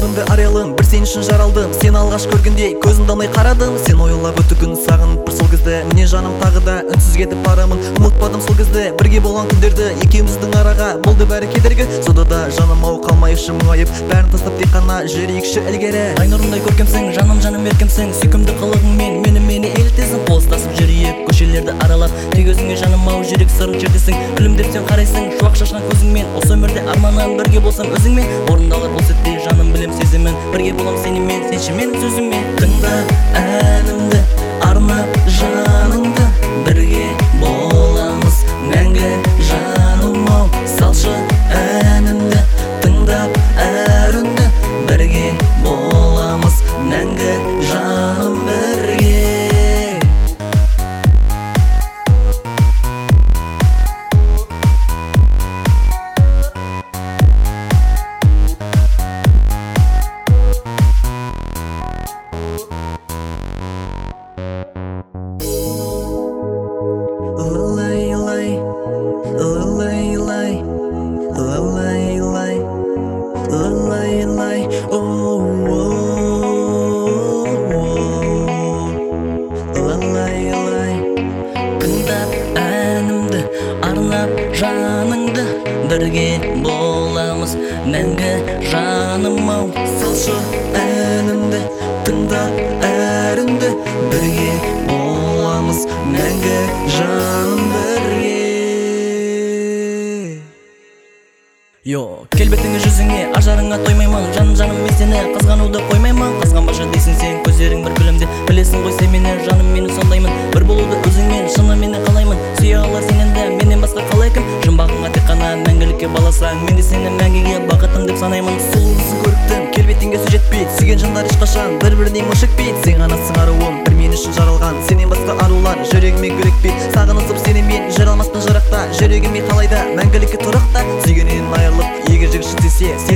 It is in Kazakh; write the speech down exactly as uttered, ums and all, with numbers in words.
өмірімді ариялым, бір сен үшін жаралдым. Сен алғаш көргенде көзімді алмай қарадым. Сен ойлап өтті күн сағынып бір сол кезде. Міне жаным тағы да үнсіз кетіп барамын. Ұмытпадым сол кезде бірге болған күндерді. Екеуміздің араға болды бәрі кедергі. Сонда да жаным ау қалмайықшы мұңайып, бәрін тастап тек қана жүрейікші ілгері. Ай нұрындай көркемсің, жаным жаным еркемсің. Сүйкімді қылығыңмен мені мені елітесің. Қол ұстасып жүрейік көшелерді аралап, тек өзіңе жаным ау жүрек сырын шертесің. Күлімдеп сен қарайсың шуақ шашқан көзіңмен. Осы өмірде арманым бірге болсам өзіңмен. Орындалар бұл сәтте жаным білем сезімін. Бірге болам сенімен, сенші менің сөзіммен. Тыңда әнімді, арнап жаныңды, бірге боламыз мәңгі жаным ау. Салшы әнімді, тыңдап әр үнді, бірге боламыз мәңгі жаным бірге. Жаныңды бірге боламыз мәңгі жаным ау. Салшы әнімді, тыңдап әр үнді, бірге боламыз мәңгі жаным бірге. Йо, келбетіңе жүзіңе, ажарыңа тоймаймын. Жаным жаным мен сені қызғануды қоймаймын. Қызғанбашы дейсің сен, көздерің бір күлімде. Білесің ғой сен мені, жаным мені сондаймын. Бір болуды өзіңмен, шыны мені қалаймын. Сүйе алар сен енді, менен басқа қалай кім? Жұмбағыңа тек қана мәңгілікке баласаң, мен де сені мәңгіге бақытым деп санаймын. Сұлулысың көріктім, келбетіңе сөз жетпейді. Сүйген жандар ешқашан бір-бірінен өшікпейді. Сен ғанасың аруым, бір мен үшін жаралған. Сенен басқа арулар жүрегіме күрекпейді. Сағынысып сені мен жүре алмаспын жырақта. Жүрегіме қалайда мәңгілікке тұрақта. Сүйгеннен айырылып егер жігіт десе,